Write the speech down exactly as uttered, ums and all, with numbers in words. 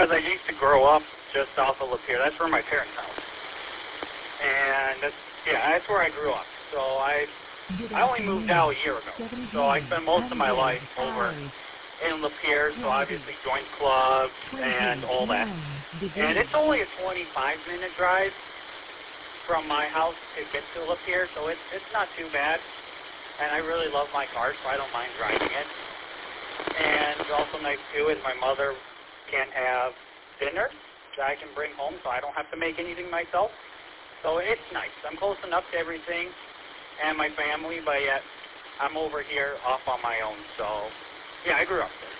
because I used to grow up just south of Lapeer. That's where my parents' house. And that's, yeah, that's where I grew up. So I I only moved out a year ago. So I spent most of my life over in Lapeer, so obviously joined clubs and all that. And it's only a twenty-five minute drive from my house to get to Lapeer, so it's it's not too bad. And I really love my car, so I don't mind driving it. And also nice too is my mother can have dinner that I can bring home, so I don't have to make anything myself. So it's nice. I'm close enough to everything and my family, but yet I'm over here off on my own. So yeah, I grew up there.